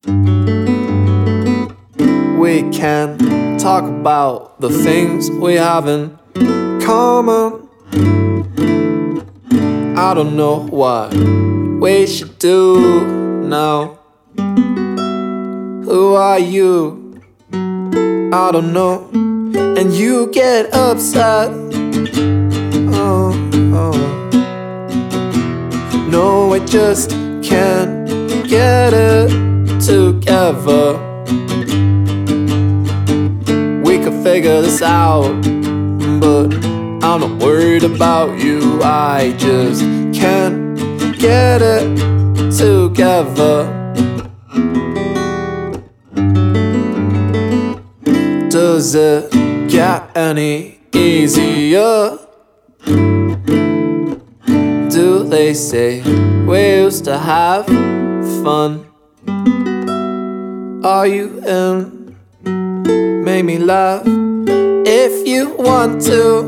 We can talk about the things we have in common. I don't know what we should do now. Who are you? I don't know. And you get upset. No, I just can't get it together. We could figure this out, but I'm not worried about you. I just can't get it together. Does it get any easier? Do they say we used to have fun? Are you in? Make me laugh if you want to.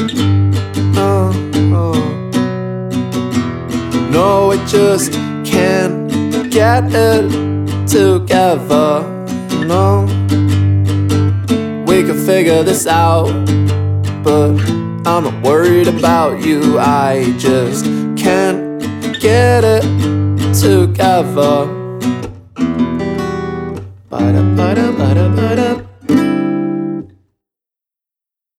No, I just can't get it together. No, we could figure this out, but I'm not worried about you. I just can't get it together. Ba-da-ba-da-ba-da-ba-da.